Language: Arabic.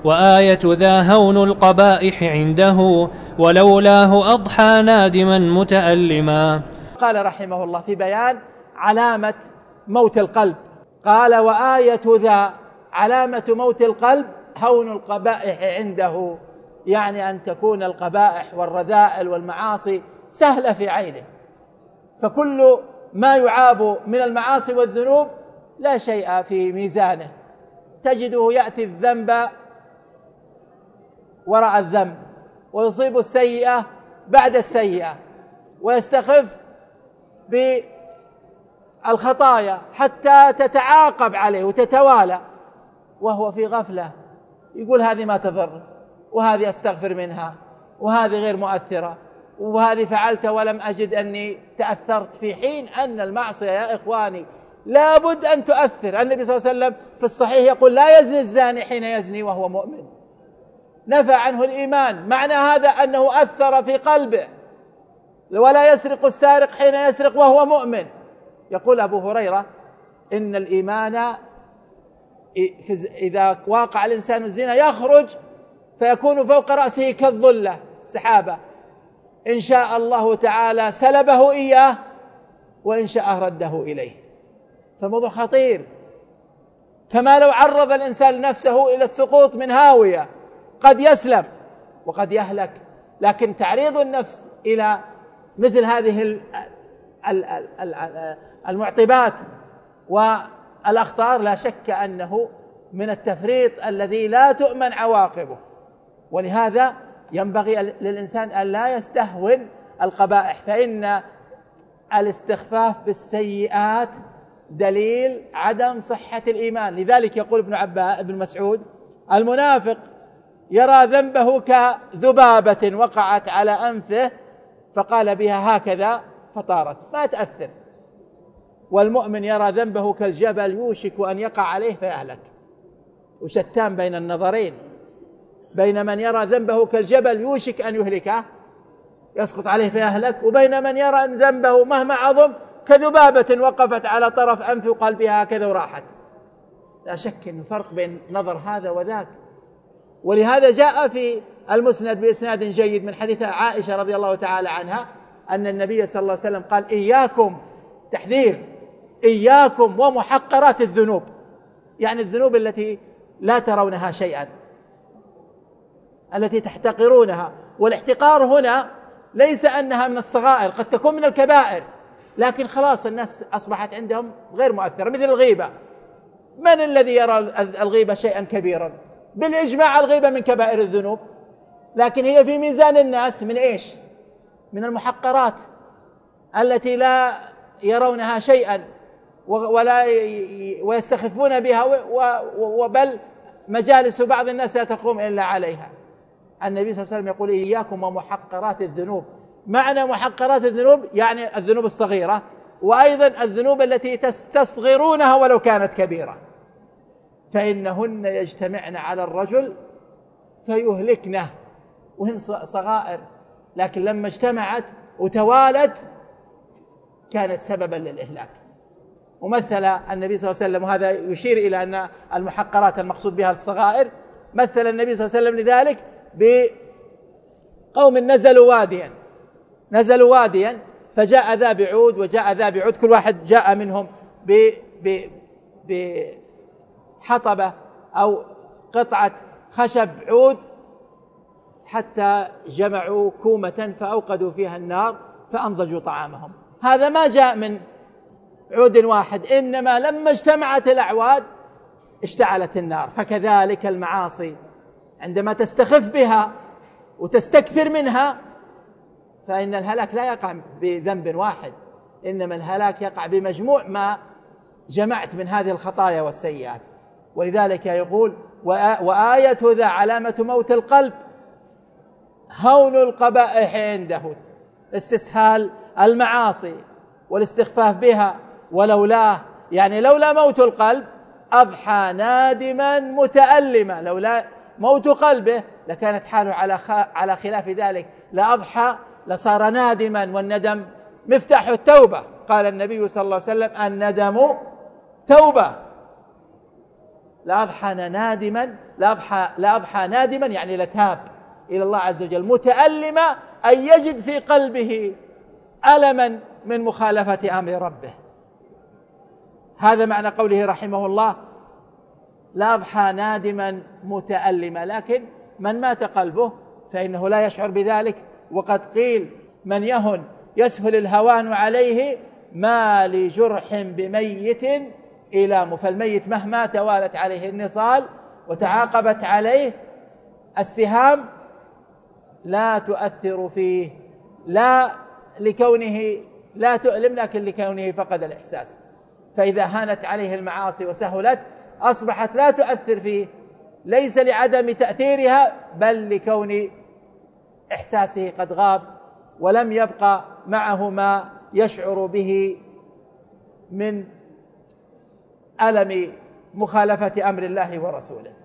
وآية ذا هون القبائح عنده ولولاه أضحى نادما متألما. قال رحمه الله في بيان علامة موت القلب، قال وآية ذا علامة موت القلب هون القبائح عنده، يعني أن تكون القبائح والرذائل والمعاصي سهلة في عينه، فكل ما يعاب من المعاصي والذنوب لا شيء في ميزانه، تجده يأتي الذنب وراء الذنب ويصيب السيئة بعد السيئة ويستخف بالخطايا حتى تتعاقب عليه وتتوالى وهو في غفلة، يقول هذه ما تضر، وهذه أستغفر منها، وهذه غير مؤثرة، وهذه فعلت ولم أجد أني تأثرت، في حين أن المعصية يا إخواني لابد أن تؤثر. النبي صلى الله عليه وسلم في الصحيح يقول لا يزني الزاني حين يزني وهو مؤمن، نفى عنه الإيمان، معنى هذا أنه أثر في قلبه. ولا يسرق السارق حين يسرق وهو مؤمن. يقول أبو هريرة إن الإيمان إذا واقع الإنسان الزنا يخرج فيكون فوق رأسه كالظلة السحابة، إن شاء الله تعالى سلبه إياه وإن شاء رده إليه. فالموضوع خطير، كما لو عرض الإنسان نفسه إلى السقوط من هاوية، قد يسلم وقد يهلك، لكن تعريض النفس إلى مثل هذه المعطبات والأخطار لا شك أنه من التفريط الذي لا تؤمن عواقبه. ولهذا ينبغي للإنسان أن لا يستهون القبائح، فإن الاستخفاف بالسيئات دليل عدم صحة الإيمان. لذلك يقول ابن مسعود المنافق يرى ذنبه كذبابة وقعت على أنفه فقال بها هكذا فطارت ما تأثر، والمؤمن يرى ذنبه كالجبل يوشك أن يقع عليه فيهلك. وشتان بين النظرين، بين من يرى ذنبه كالجبل يوشك أن يهلكه يسقط عليه فيهلك، وبين من يرى أن ذنبه مهما عظم كذبابة وقفت على طرف أنف وقلبها هكذا وراحت. لا شك أنه فرق بين نظر هذا وذاك. ولهذا جاء في المسند بإسناد جيد من حديث عائشة رضي الله تعالى عنها أن النبي صلى الله عليه وسلم قال إياكم، تحذير، إياكم ومحقرات الذنوب، يعني الذنوب التي لا ترونها شيئا، التي تحتقرونها. والاحتقار هنا ليس أنها من الصغائر، قد تكون من الكبائر، لكن خلاص الناس أصبحت عندهم غير مؤثرة. مثل الغيبة، من الذي يرى الغيبة شيئا كبيرا؟ بالإجماع الغيبة من كبائر الذنوب، لكن هي في ميزان الناس من إيش؟ من المحقرات التي لا يرونها شيئا ويستخفون بها، وبل مجالس بعض الناس لا تقوم إلا عليها. النبي صلى الله عليه وسلم يقول إياكم ومحقرات الذنوب. معنى محقرات الذنوب يعني الذنوب الصغيرة، وأيضا الذنوب التي تستصغرونها ولو كانت كبيرة، فإنهن يجتمعن على الرجل فيهلكنه، وهن صغائر، لكن لما اجتمعت وتوالت كانت سببا للإهلاك. ومثل النبي صلى الله عليه وسلم، وهذا يشير إلى أن المحقرات المقصود بها الصغائر، مثل النبي صلى الله عليه وسلم لذلك بقوم نزلوا واديا فجاء ذا بعود وجاء ذا بعود، كل واحد جاء منهم بحطبة أو قطعة خشب عود، حتى جمعوا كومة فأوقدوا فيها النار فأنضجوا طعامهم. هذا ما جاء من عود واحد، إنما لما اجتمعت الأعواد اشتعلت النار. فكذلك المعاصي عندما تستخف بها وتستكثر منها فإن الهلاك لا يقع بذنب واحد، إنما الهلاك يقع بمجموع ما جمعت من هذه الخطايا والسيئات. ولذلك يقول وآية ذا علامة موت القلب هون القبائح عنده، استسهال المعاصي والاستخفاف بها، ولولاه يعني لولا موت القلب أضحى نادما متألما. لولا موت قلبه لكانت حاله على خلاف ذلك، لأضحى لصار نادما، والندم مفتاح التوبة. قال النبي صلى الله عليه وسلم الندم توبة. لأضحى نادما يعني لتاب إلى الله عز وجل متألما، أن يجد في قلبه ألما من مخالفة أمر ربه. هذا معنى قوله رحمه الله لأضحى نادما متألما. لكن من مات قلبه فإنه لا يشعر بذلك، وقد قيل من يهن يسهل الهوان عليه ما لجرح بميت إلام. فالميت مهما توالت عليه النصال وتعاقبت عليه السهام لا تؤثر فيه، لا لكونه لا تؤلم، لكن لكونه فقد الإحساس. فإذا هانت عليه المعاصي وسهلت أصبحت لا تؤثر فيه، ليس لعدم تأثيرها بل لكون إحساسه قد غاب ولم يبقى معه ما يشعر به من ألم مخالفة أمر الله ورسوله.